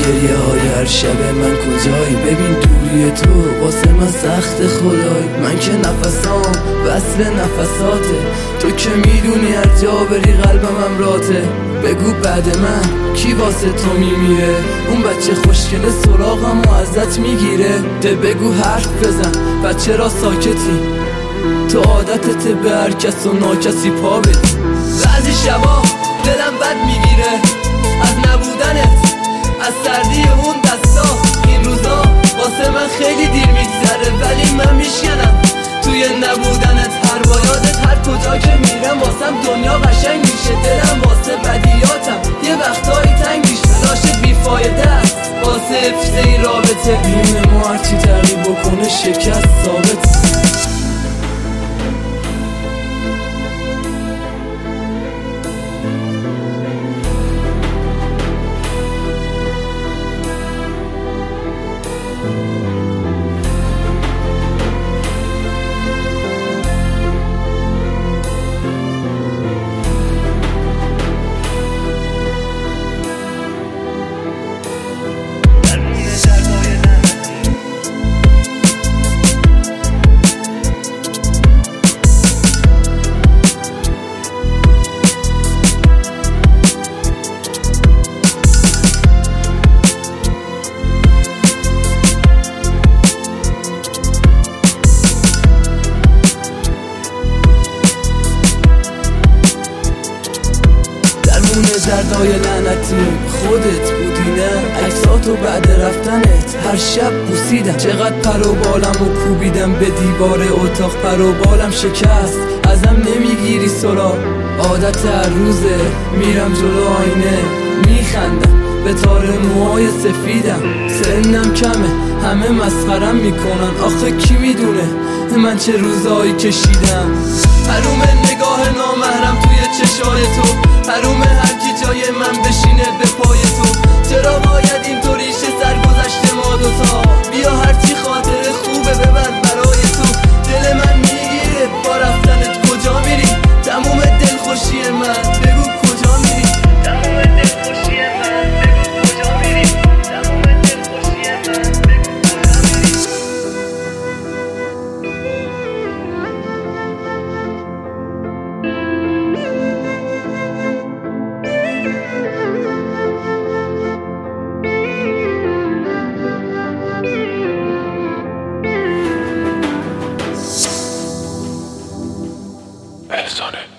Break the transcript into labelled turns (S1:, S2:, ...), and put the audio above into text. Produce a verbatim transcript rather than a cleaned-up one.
S1: گریه های هر شب من کجایی؟ ببین دوری تو واسه من سخت خدای. من که نفسام وصل نفساته، تو که میدونی هر جا بری قلبم امراته. بگو بعد من کی واسه تو میمیره؟ اون بچه خوشگل سراغم و ازت میگیره. ده بگو حرف بزن بچه را ساکتی، تو عادتت به هر کس و ناکسی پا بدی. بعضی شبا دلم بد میگیره از نبودنت، از سردی اون دستا. این روزا واسه من خیلی دیر میگذره، ولی من میشکنم توی نبودنت. هر با یادت هر کجا که میرم واسم دنیا قشنگ میشه. دلم واسه بدیاتم یه وقتایی تنگ میشه. تلاشت بیفایده است واسه حفظ این رابطه. بیم ما هرچی تغییر بکنه شکست ثابت. دردای لعنتی خودت بودی نه؟ عکساتو بعد رفتنت هر شب بوسیدم. چقدر پر و بالم و کوبیدم به دیوار اتاق، پر و بالم شکست ازم نمیگیری سراغ. عادت هر روزه میرم جلو آینه میخندم به تار موهای سفیدم. سنم کمه همه مسخرم میکنن، آخه کی میدونه من چه روزایی کشیدم. حروم نگاه نامحرم توی چشای تو، حروم هر کی جای من بشینه به پای تو. چرا باید اینطوری شه سرگذشت ما دوتا؟ بیا هرچی خاطر خوبه ببر برای تو. دل من میگیره با رفتنت کجا میری؟ تموم دلخوشی من بگو کجا میری؟ تموم دلخوشی من بگو کجا میری؟ تموم دلخوشی من بگو کجا میری؟
S2: Personne.